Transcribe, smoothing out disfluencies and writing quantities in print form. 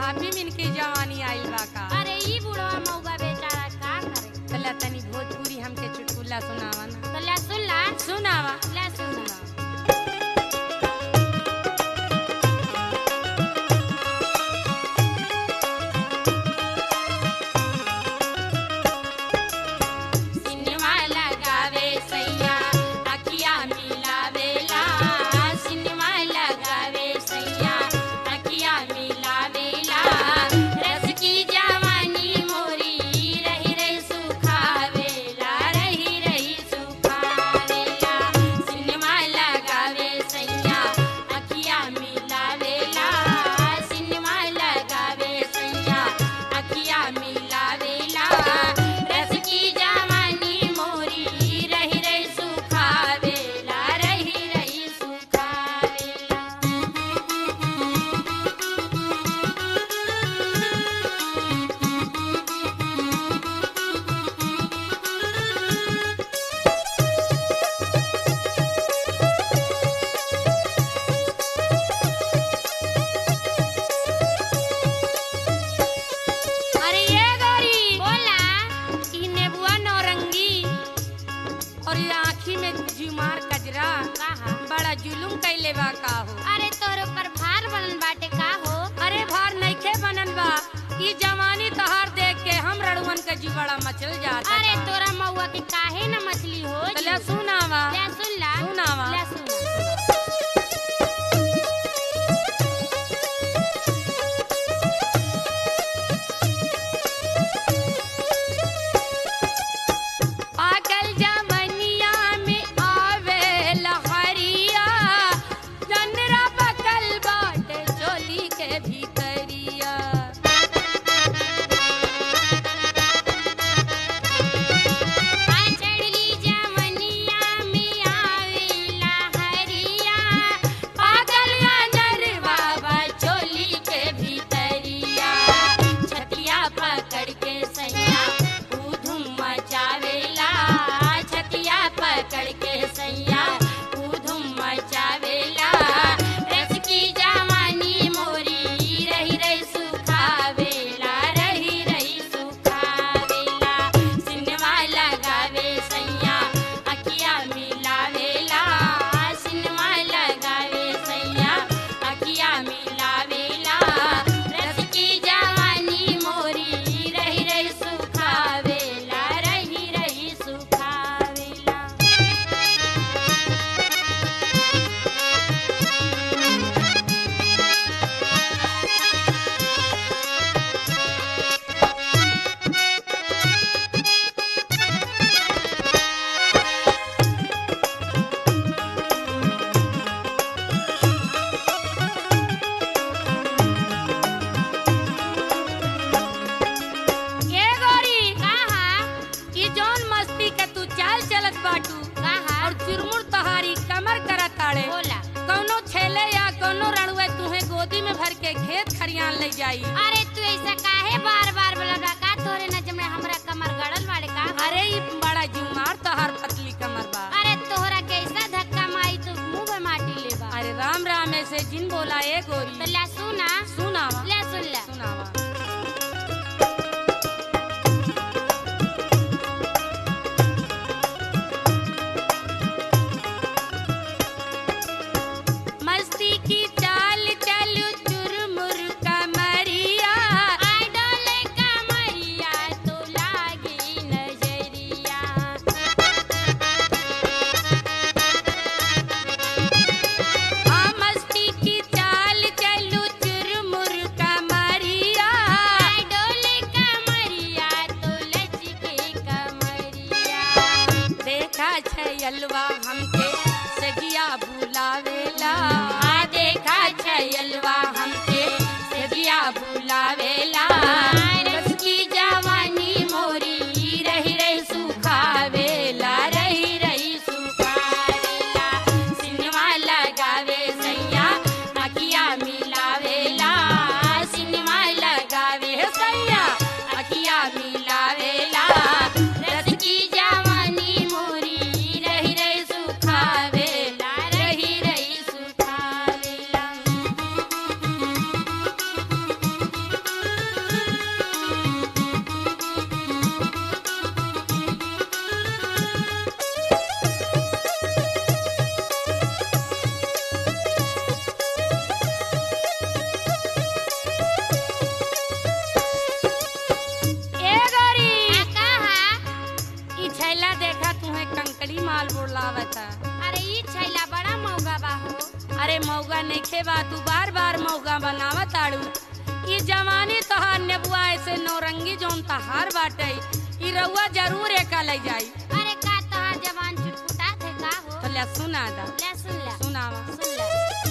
अभी मिनकी जवानी आइल बा का। अरे ई बुढ़वा मौगा बेचारा का करे। तला तनी भोजपुरी हमके चुटकुला सुनावा ना। तो ले सुन ला। सुनावा। ले सुन। बड़ा जुलुम कैले बा का हो। अरे तोर ऊपर भार बनन बाटे का हो। अरे भार नइखे बनन बा, ई जवानी तहार देख के हम रड़ुअन के जी बड़ा मचल जाता। अरे तोरा मौआ के काहे न मछली हो। ले सुनावा। ले सुन ला। सुनावा। ले सुन। ले जाई। अरे तू ऐसा काहे बार-बार बोलबा का तोरे नजर में हमरा कमर गड़ल बाड़े का। अरे ई बड़ा जुमार तोहर पतली कमर बा। अरे तोहरा कैसा धक्का मारी तो मुंह में माटी लेबा। अरे राम राम ऐसे जिन बोला ए गोरी। तो ले सुना। सुनावा। ले सुन ले। सुनावा। छैयलवा हमके सजिया बुलावेला। देखा छैयलवा हमके सजिया बुलावेला। रस की जवानी मोरी रही रही सुखावेला। रही रही सुखावेला। सिनेमा लगावे सैया अखिया मिलावेला। सिनेमा लगावे सैया अखिया मिलावेला। रस की जवानी मोरी रही रही सुखावेला। रही रही सुखावेला। के मौका नहीं बा, तू बार बार मौका बनावा ताड़ू। ई जवानी तोहार नेबुआ ऐसे नौरंगी जोन तहार बाटे ई रउआ जरूर एका ले जाई। अरे का तोहार जवान चुटपुटा थे का हो? तो ले सुना दा, ले सुन ले। सुनावा। सुन ले।